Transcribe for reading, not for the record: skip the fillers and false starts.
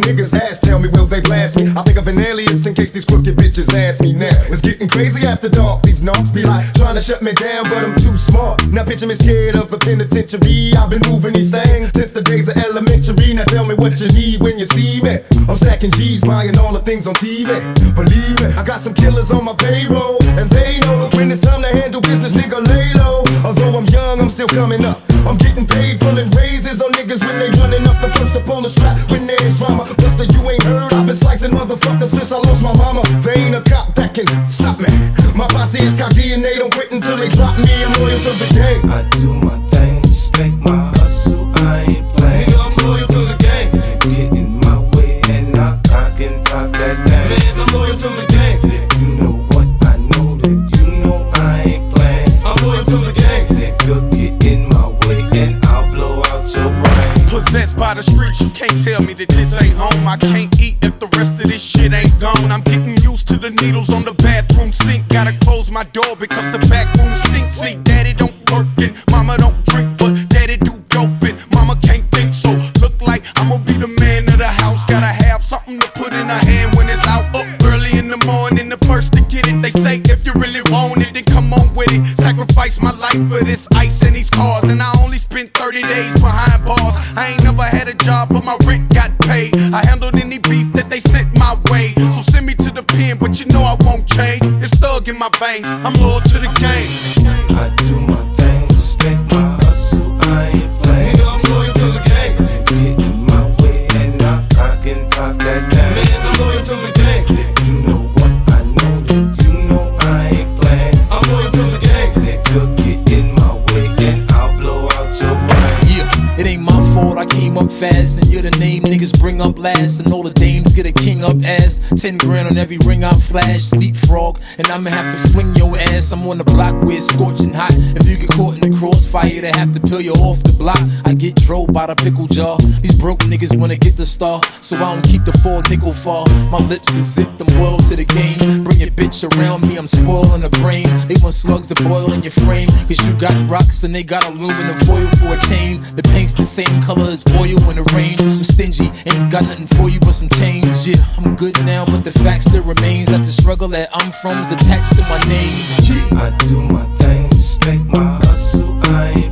niggas ask, tell me, will they blast me? I think of an alias in case these crooked bitches ask me now. It's getting crazy after dark, these knocks be like trying to shut me down, but I'm too smart. Now picture me scared of the penitentiary. I've been moving these things since the days of elementary. Now tell me what you need when you see me. I'm stacking G's, buying all the things on TV. Believe me, I got some killers on my payroll, and they know when it's time to handle business, nigga, lay low. Although I'm young, I'm still coming up. I'm getting paid, pulling raises on niggas when they running up. The first to pull the strap when there's drama. Buster, you ain't heard, I've been slicing motherfuckers since I lost my mama. There ain't a cop that can stop me. My posse is cocky and they don't quit until they drop me. I'm loyal to the game. I do my thing, respect my hustle, I ain't playing. Nigga, I'm loyal to the game. Get in my way and I can pop that thing. Man, I'm loyal to the game. If you know what I know, then you know I ain't playing. I'm loyal to the game. Nigga, get in my way and I'll blow out your brain. Possessed by the streets, you can't tell me that this ain't home. I can't eat if the rest of this shit ain't gone. I'm getting used to the needles on the bathroom sink. Gotta close my door because the back room stinks. See, daddy don't work and mama don't drink, but daddy do dope and mama can't think. So look like I'ma be the man of the house. Gotta have something to put in her hand when it's out. Up early in the morning, the first to get it. They say if you really want it, then come on with it. Sacrifice my life for this ice and these cars, and I only spent 30 days behind bars. I ain't never had a job, but my rent got paid. I handled any beef that they sent my way. So send me to the pen, but you know I won't change. It's thug in my veins, I'm loyal to the game. I do my thing, respect my hustle, I ain't playing. Nigga, I'm loyal to the game. Get in my way and I can pop that thing. Man, I'm loyal to the game. If you know what I know, then you know I ain't playing. I'm loyal to the game. Nigga, get in my way and I'll blow out your brain. Yeah, it ain't my fault I came up fast, and you're the name niggas bring up last, and all the dames get a king up ass. 10 grand on every ring I flash, leapfrog, and I'ma have to fling your ass. I'm on the block where it's scorching hot. If you get caught in the crossfire, they have to peel you off the block. I get drove by the pickle jar. These broke niggas wanna get the star, so I don't keep the 4 nickel far. My lips is zipped, I'm loyal to the game. Bring your bitch around me, I'm spoiling the brain. They want slugs to boil in your frame, cause you got rocks and they got aluminum foil for a chain. The paint's the same color as oil in the range. I'm stingy, ain't got nothing for you but some change. Yeah, I'm good now, but the fact still remains that the struggle that I'm from is attached to my name. I do my thing, respect my hustle, I ain't